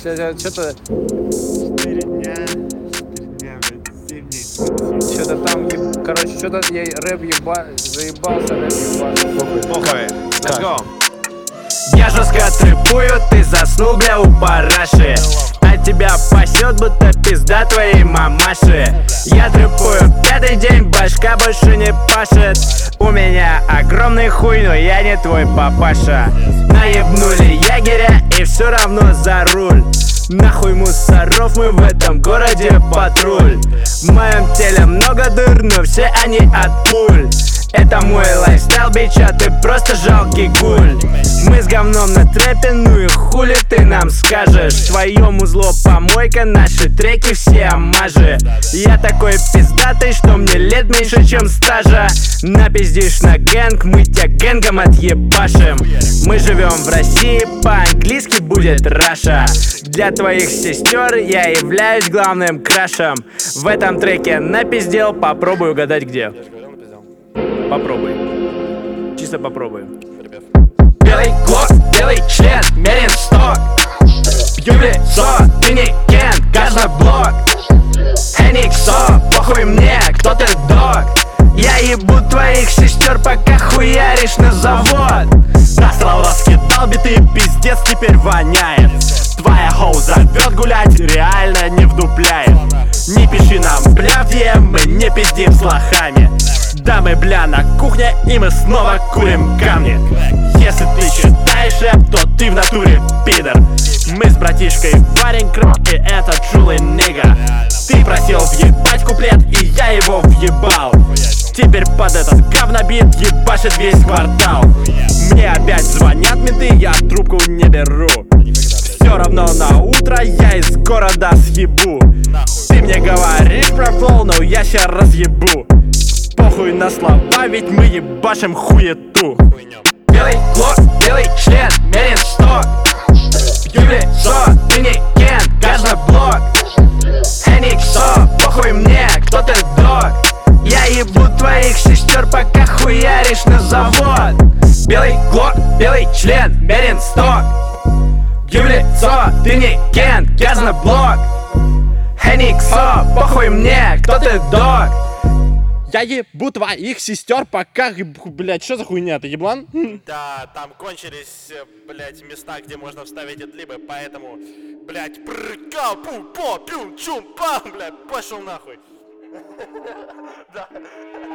что-то... 4 дня, блядь, 7 дней. Что-то там, короче, что-то я рэп заебался, рэп ебался. Похуй, let's go. Я жестко трепую, ты заснул, бля, у параши. А тебя пасет, будто пизда твоей мамаши. Я трепую, 5-й день, башка больше не пашет. У меня огромный хуй, но я не твой папаша. Наебнули ягеря и все равно за руль. Нахуй мусоров, мы в этом городе патруль. В моем теле много дыр, но все они от пуль. Это мой лайфстайл, бич, а ты просто жалкий гуль. Мы с говном на трэпе, ну и хули ты нам скажешь? Твоему зло помойка, наши треки все амажи. Я такой пиздатый, что мне лет меньше, чем стажа. Напиздишь на гэнг, мы тебя гэнгом отъебашим. Мы живем в России, по-английски будет Раша. Для твоих сестер я являюсь главным крашем. В этом треке напиздел, попробуй угадать где. Попробуй. Чисто попробуй. Белый клок, белый член, мерен сток. Бью в лицо, ты не Кен, газоблок. Эниксо, похуй мне, кто ты дог. Я ебу твоих сестер, пока хуяришь на завод. Насрал, раскидал биты, пиздец теперь воняет. Твоя хоу зовет гулять, реально не вдупляет. Не пиши нам, бля, в DM, мы не пиздим с лохами. Да мы, бля, на кухне, и мы снова курим камни. Если ты считаешь рэп, то ты в натуре пидор. Мы с братишкой варим крым, и это чулый нига. Ты просил въебать куплет, и я его въебал. Теперь под этот говнобит ебашит весь квартал. Мне опять звонят менты, я трубку не беру. Все равно на утро я из города съебу. Ты мне говоришь про флоу, но я ща разъебу. Похуй на слова, ведь мы ебашим хуету. Белый клок, белый член, мерен сток. Бью в лицо, ты не Кен, газоблок. Эниксо, похуй мне, кто ты дог. Я ебу твоих сестер, пока хуяришь на завод. Белый клок, белый член, мерен сток. Бью в лицо, ты не Кен, газоблок. Эниксо, похуй мне, кто ты дог. Я ебу твоих сестер, пока... Блять, что за хуйня, ты еблан? Да, там кончились, блять, места, где можно вставить отлибы, поэтому, блять, прыгал, пум, по, пюм, чум, пам, блять, пошел нахуй. Да.